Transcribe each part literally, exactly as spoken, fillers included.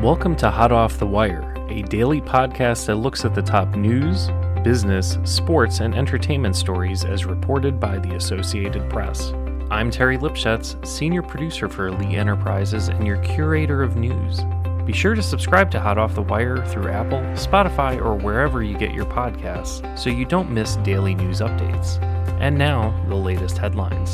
Welcome to Hot Off the Wire, a daily podcast that looks at the top news, business, sports, and entertainment stories as reported by the Associated Press. I'm Terry Lipschutz, senior producer for Elite Enterprises and your curator of news. Be sure to subscribe to Hot Off the Wire through Apple, Spotify, or wherever you get your podcasts so you don't miss daily news updates. And now, the latest headlines.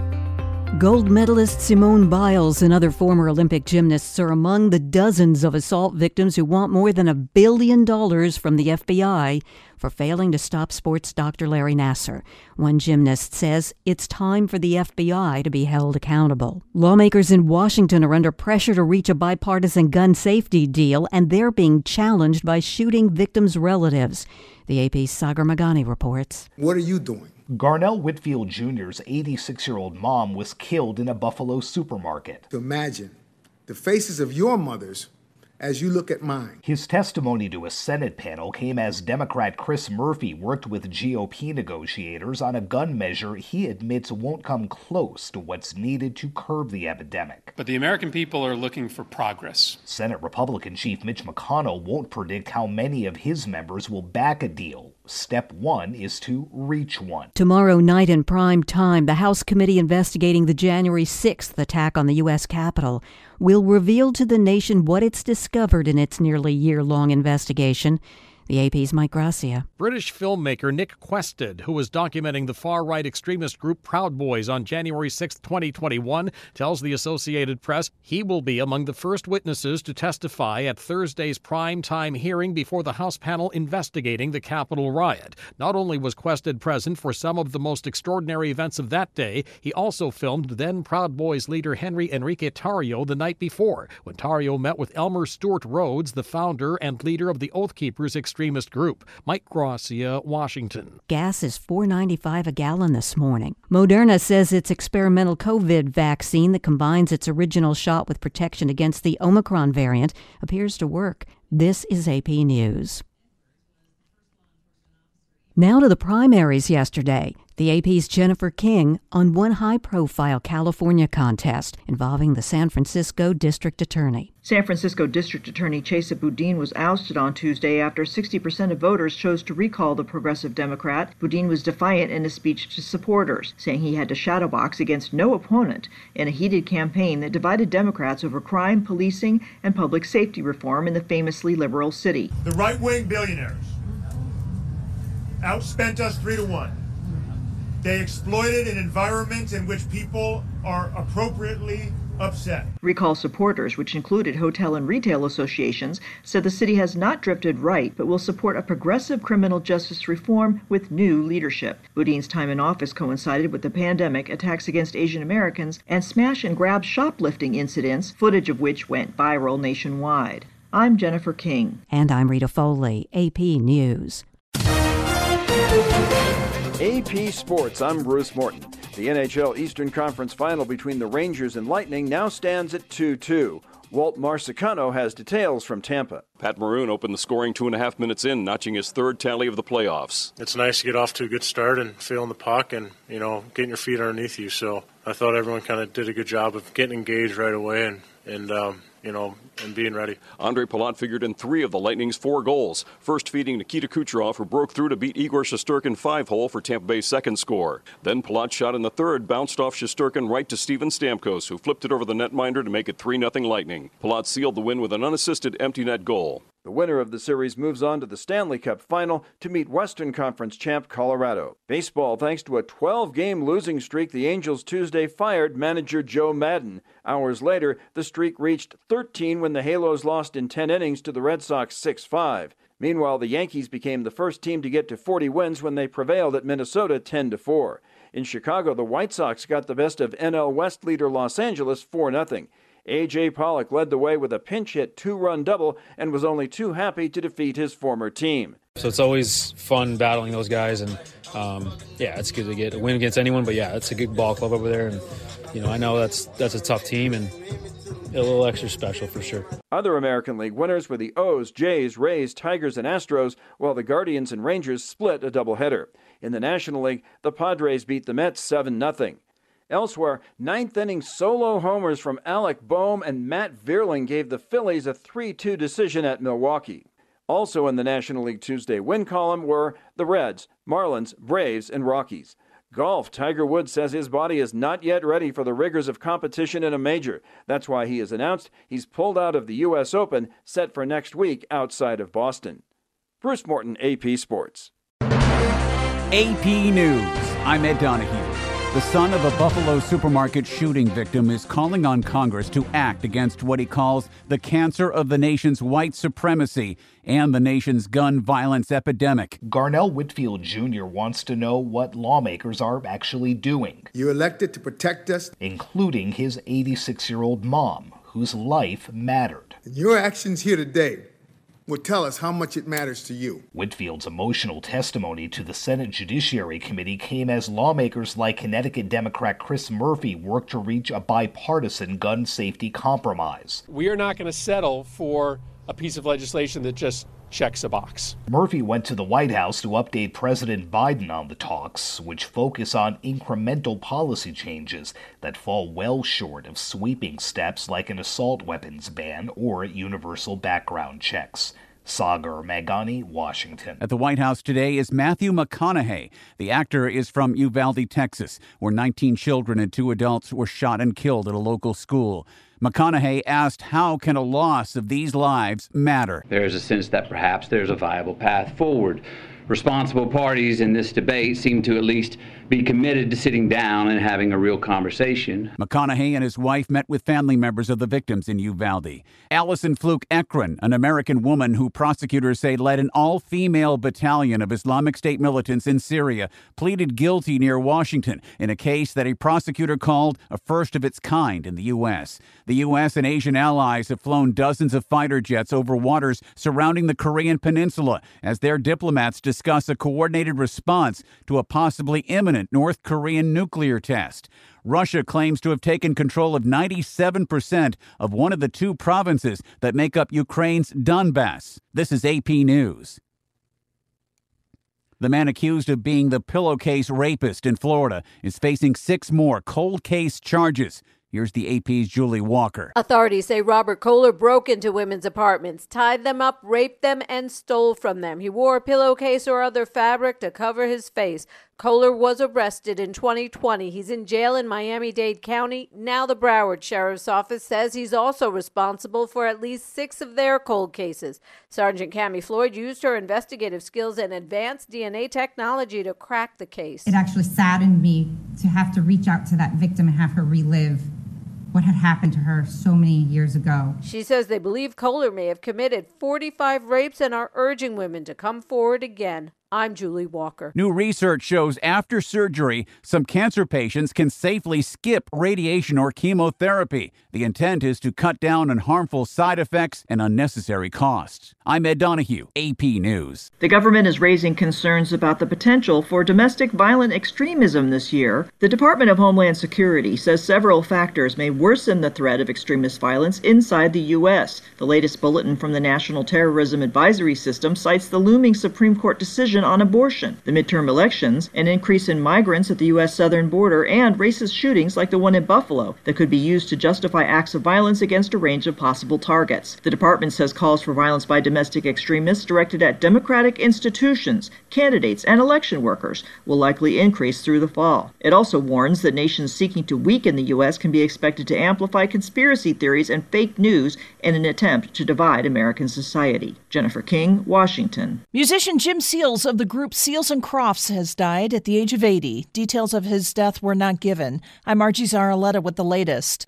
Gold medalist Simone Biles and other former Olympic gymnasts are among the dozens of assault victims who want more than a billion dollars from the F B I for failing to stop sports doctor Larry Nassar. One gymnast says it's time for the F B I to be held accountable. Lawmakers in Washington are under pressure to reach a bipartisan gun safety deal, and they're being challenged by shooting victims' relatives. The A P's Sagar Meghani reports. What are you doing? Garnell Whitfield Junior's eighty-six-year-old mom was killed in a Buffalo supermarket. Imagine the faces of your mothers as you look at mine. His testimony to a Senate panel came as Democrat Chris Murphy worked with G O P negotiators on a gun measure he admits won't come close to what's needed to curb the epidemic. But the American people are looking for progress. Senate Republican Chief Mitch McConnell won't predict how many of his members will back a deal. Step one is to reach one. Tomorrow night in prime time, the House committee investigating the January sixth attack on the U S Capitol will reveal to the nation what it's discovered in its nearly year-long investigation. The A P's Mike Gracia. British filmmaker Nick Quested, who was documenting the far-right extremist group Proud Boys on January sixth, twenty twenty-one, tells the Associated Press he will be among the first witnesses to testify at Thursday's prime-time hearing before the House panel investigating the Capitol riot. Not only was Quested present for some of the most extraordinary events of that day, he also filmed then Proud Boys leader Henry Enrique Tarrio the night before, when Tarrio met with Elmer Stewart Rhodes, the founder and leader of the Oath Keepers extremist group. Mike Gracia, Washington. Gas is four dollars and ninety-five cents a gallon this morning. Moderna says its experimental COVID vaccine that combines its original shot with protection against the Omicron variant appears to work. This is A P News. Now to the primaries yesterday. The A P's Jennifer King on one high-profile California contest involving the San Francisco District Attorney. San Francisco District Attorney Chesa Boudin was ousted on Tuesday after sixty percent of voters chose to recall the progressive Democrat. Boudin was defiant in a speech to supporters, saying he had to shadowbox against no opponent in a heated campaign that divided Democrats over crime, policing, and public safety reform in the famously liberal city. The right-wing billionaires outspent us three to one. They exploited an environment in which people are appropriately upset. Recall supporters, which included hotel and retail associations, said the city has not drifted right, but will support a progressive criminal justice reform with new leadership. Boudin's time in office coincided with the pandemic, attacks against Asian Americans, and smash and grab shoplifting incidents, footage of which went viral nationwide. I'm Jennifer King. And I'm Rita Foley, A P News. A P Sports, I'm Bruce Morton. The N H L Eastern Conference Final between the Rangers and Lightning now stands at two two. Walt Marsicano has details from Tampa. Pat Maroon opened the scoring two and a half minutes in, notching his third tally of the playoffs. It's nice to get off to a good start and feeling the puck and, you know, getting your feet underneath you. So I thought everyone kind of did a good job of getting engaged right away and, and um, you know, and being ready. Andre Palat figured in three of the Lightning's four goals, first feeding Nikita Kucherov, who broke through to beat Igor Shesterkin five-hole for Tampa Bay's second score. Then Palat shot in the third, bounced off Shesterkin right to Steven Stamkos, who flipped it over the netminder to make it three nothing Lightning. Palat sealed the win with an unassisted empty net goal. The winner of the series moves on to the Stanley Cup Final to meet Western Conference champ Colorado. Baseball, thanks to a twelve-game losing streak, the Angels Tuesday fired manager Joe Maddon. Hours later, the streak reached thirteen when the Halos lost in ten innings to the Red Sox six five. Meanwhile, the Yankees became the first team to get to forty wins when they prevailed at Minnesota ten to four. In Chicago, the White Sox got the best of N L West leader Los Angeles four nothing. A J Pollock led the way with a pinch-hit two-run double and was only too happy to defeat his former team. So it's always fun battling those guys, and um, yeah, it's good to get a win against anyone. But yeah, it's a good ball club over there, and you know I know that's that's a tough team and a little extra special for sure. Other American League winners were the O's, Jays, Rays, Tigers, and Astros, while the Guardians and Rangers split a doubleheader. In the National League, the Padres beat the Mets seven nothing. Elsewhere, ninth-inning solo homers from Alec Boehm and Matt Vierling gave the Phillies a three two decision at Milwaukee. Also in the National League Tuesday win column were the Reds, Marlins, Braves, and Rockies. Golf, Tiger Woods says his body is not yet ready for the rigors of competition in a major. That's why he has announced he's pulled out of the U S Open, set for next week outside of Boston. Bruce Morton, A P Sports. A P News. I'm Ed Donahue. The son of a Buffalo supermarket shooting victim is calling on Congress to act against what he calls the cancer of the nation's white supremacy and the nation's gun violence epidemic. Garnell Whitfield Junior wants to know what lawmakers are actually doing. You elected to protect us, including his eighty-six-year-old mom, whose life mattered. And your actions here today will tell us how much it matters to you. Whitfield's emotional testimony to the Senate Judiciary Committee came as lawmakers like Connecticut Democrat Chris Murphy worked to reach a bipartisan gun safety compromise. We are not going to settle for a piece of legislation that just checks a box. Murphy went to the White House to update President Biden on the talks, which focus on incremental policy changes that fall well short of sweeping steps like an assault weapons ban or universal background checks. Sagar Magani, Washington. At the White House today is Matthew McConaughey. The actor is from Uvalde, Texas, where nineteen children and two adults were shot and killed at a local school. McConaughey asked, how can a loss of these lives matter? There is a sense that perhaps there's a viable path forward. Responsible parties in this debate seem to at least be committed to sitting down and having a real conversation. McConaughey and his wife met with family members of the victims in Uvalde. Allison Fluke Ekron, an American woman who prosecutors say led an all-female battalion of Islamic State militants in Syria, pleaded guilty near Washington in a case that a prosecutor called a first of its kind in the U S. The U S and Asian allies have flown dozens of fighter jets over waters surrounding the Korean Peninsula as their diplomats discuss a coordinated response to a possibly imminent North Korean nuclear test. Russia claims to have taken control of ninety-seven percent of one of the two provinces that make up Ukraine's Donbass. This is A P News. The man accused of being the pillowcase rapist in Florida is facing six more cold case charges. Here's the A P's Julie Walker. Authorities say Robert Kohler broke into women's apartments, tied them up, raped them, and stole from them. He wore a pillowcase or other fabric to cover his face. Kohler was arrested in twenty twenty. He's in jail in Miami-Dade County. Now the Broward Sheriff's Office says he's also responsible for at least six of their cold cases. Sergeant Cammie Floyd used her investigative skills and advanced D N A technology to crack the case. It actually saddened me to have to reach out to that victim and have her relive what had happened to her so many years ago. She says they believe Kohler may have committed forty-five rapes and are urging women to come forward again. I'm Julie Walker. New research shows after surgery, some cancer patients can safely skip radiation or chemotherapy. The intent is to cut down on harmful side effects and unnecessary costs. I'm Ed Donahue, A P News. The government is raising concerns about the potential for domestic violent extremism this year. The Department of Homeland Security says several factors may worsen the threat of extremist violence inside the U S. The latest bulletin from the National Terrorism Advisory System cites the looming Supreme Court decision on abortion, the midterm elections, an increase in migrants at the U S southern border, and racist shootings like the one in Buffalo that could be used to justify acts of violence against a range of possible targets. The department says calls for violence by domestic extremists directed at democratic institutions, candidates, and election workers will likely increase through the fall. It also warns that nations seeking to weaken the U S can be expected to amplify conspiracy theories and fake news in an attempt to divide American society. Jennifer King, Washington. Musician Jim Seals of the group Seals and Crofts has died at the age of eighty. Details of his death were not given. I'm Margie Zaraletta with the latest.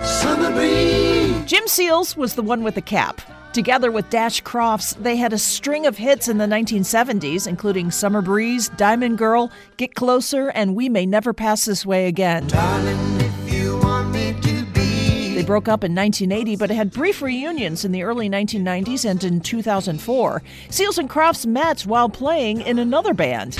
Jim Seals was the one with the cap. Together with Dash Crofts, they had a string of hits in the nineteen seventies, including Summer Breeze, Diamond Girl, Get Closer, and We May Never Pass This Way Again. Darling, if you want me to be. They broke up in nineteen eighty, but had brief reunions in the early nineteen nineties and in two thousand four. Seals and Crofts met while playing in another band.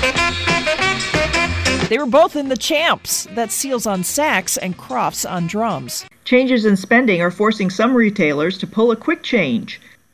They were both in the Champs. That's Seals on sax and Crofts on drums. Changes in spending are forcing some retailers to pull a quick change.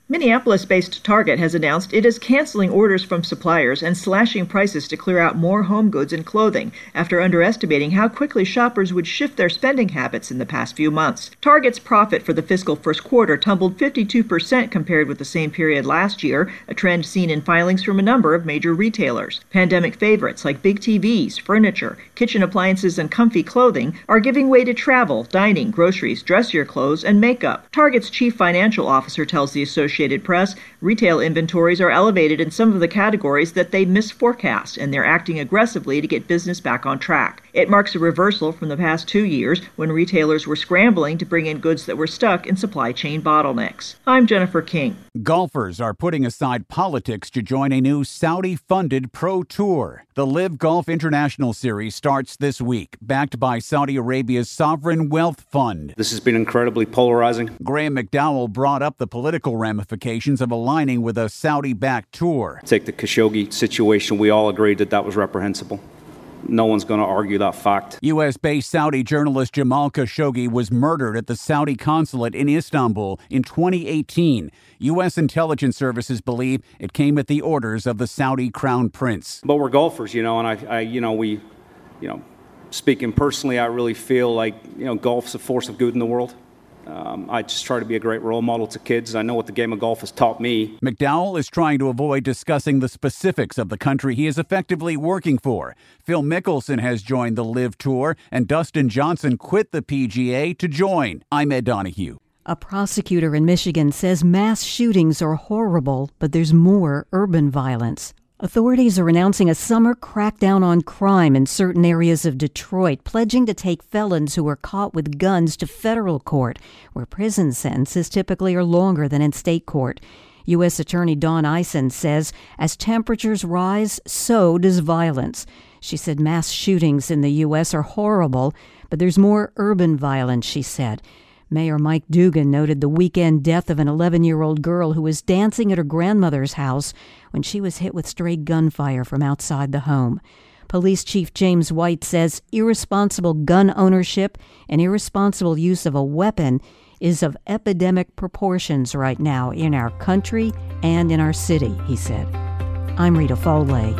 Minneapolis-based Target has announced it is canceling orders from suppliers and slashing prices to clear out more home goods and clothing after underestimating how quickly shoppers would shift their spending habits in the past few months. Target's profit for the fiscal first quarter tumbled fifty-two percent compared with the same period last year, a trend seen in filings from a number of major retailers. Pandemic favorites like big T Vs, furniture, kitchen appliances, and comfy clothing are giving way to travel, dining, groceries, dressier clothes, and makeup. Target's chief financial officer tells the Associated Press retail inventories are elevated in some of the categories that they misforecast, and they're acting aggressively to get business back on track. It marks a reversal from the past two years when retailers were scrambling to bring in goods that were stuck in supply chain bottlenecks. I'm Jennifer King. Golfers are putting aside politics to join a new Saudi-funded pro tour. The Live Golf International Series starts this week, backed by Saudi Arabia's Sovereign Wealth Fund. This has been incredibly polarizing. Graham McDowell brought up the political ramifications of aligning with a Saudi-backed tour. Take the Khashoggi situation. We all agreed that that was reprehensible. No one's going to argue that fact. U S-based Saudi journalist Jamal Khashoggi was murdered at the Saudi consulate in Istanbul in twenty eighteen. U S intelligence services believe it came at the orders of the Saudi crown prince. But we're golfers, you know, and I, I you know, we, you know, speaking personally, I really feel like, you know, golf's a force of good in the world. Um, I just try to be a great role model to kids. I know what the game of golf has taught me. McDowell is trying to avoid discussing the specifics of the country he is effectively working for. Phil Mickelson has joined the Live Tour, and Dustin Johnson quit the P G A to join. I'm Ed Donahue. A prosecutor in Michigan says mass shootings are horrible, but there's more urban violence. Authorities are announcing a summer crackdown on crime in certain areas of Detroit, pledging to take felons who are caught with guns to federal court, where prison sentences typically are longer than in state court. U S Attorney Dawn Eisen says as temperatures rise, so does violence. She said mass shootings in the U S are horrible, but there's more urban violence, she said. Mayor Mike Dugan noted the weekend death of an eleven-year-old girl who was dancing at her grandmother's house when she was hit with stray gunfire from outside the home. Police Chief James White says irresponsible gun ownership and irresponsible use of a weapon is of epidemic proportions right now in our country and in our city, he said. I'm Rita Foley.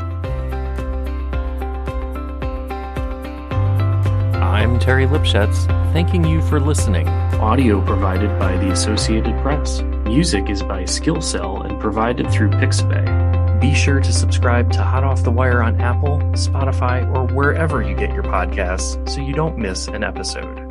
I'm Terry Lipschutz, thanking you for listening. Audio provided by the Associated Press. Music is by Skillcell and provided through Pixabay. Be sure to subscribe to Hot Off the Wire on Apple, Spotify, or wherever you get your podcasts so you don't miss an episode.